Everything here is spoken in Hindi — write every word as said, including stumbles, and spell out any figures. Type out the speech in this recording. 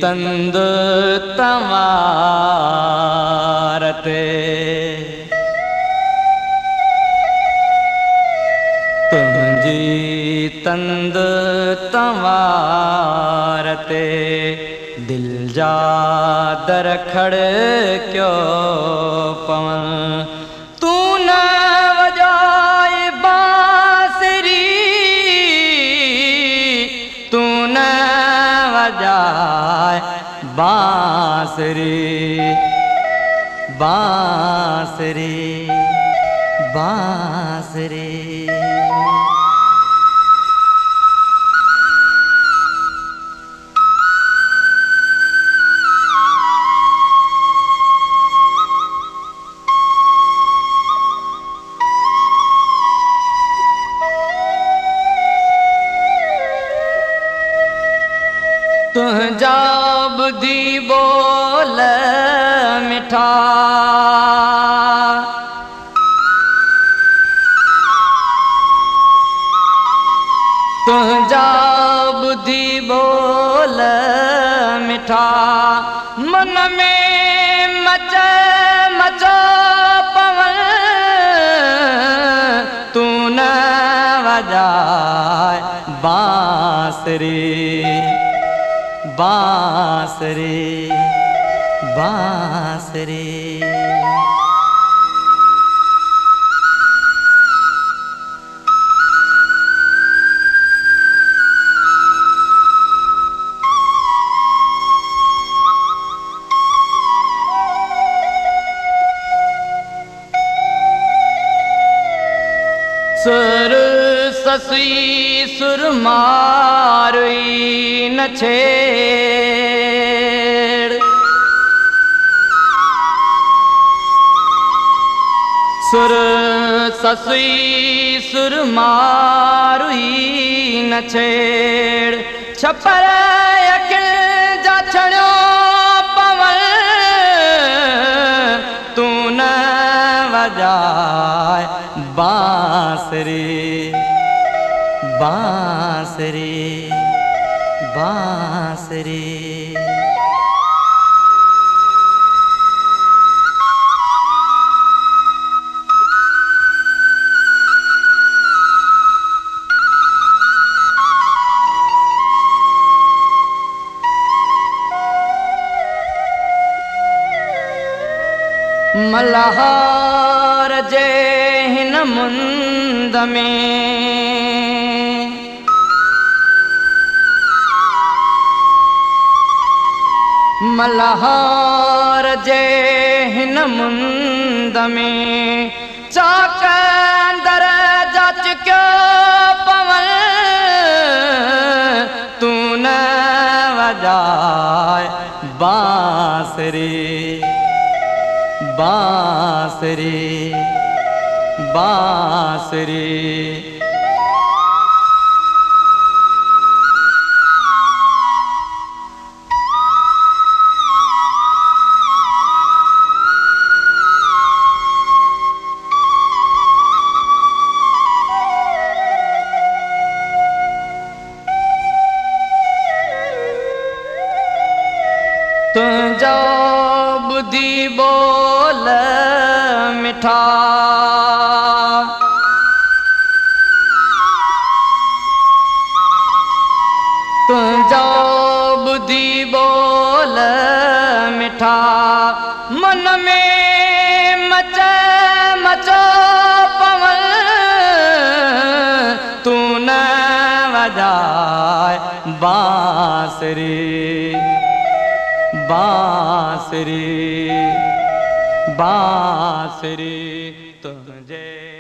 तंद तवारते तुझी तंद तवारते दिल जा दरखड़ क्यों पवन तू न वजाए बांसुरी तू न वजाए बांसुरी बांसुरी बांसुरी तुझा बुद्धि बोल मिठा तुझा बुद्धि बोल मिठा मन में मच मच पवन तू न वजाए बांसुरी बांसुरी बांसुरी सुर ससुई सुर मारुई न छेड़ सुर ससुई सुर मारुई न छेड़ छपर अखिल जा छड़ो पवन तू न वजाए बांसुरी बांसुरी बांसुरी मल्हार जे हिन मुंद में मल्हार जे हिन मुंद में चाक अंदर जा चुक्यो पवन तू न वजाए बांसुरी बांसुरी बांसुरी तुझा बुद्धि बोल मिठा तुझा बुद्धि बोल मिठा मन में मच मच पवन तू न वजाए बांसुरी बांसुरी बांसुरी तुझे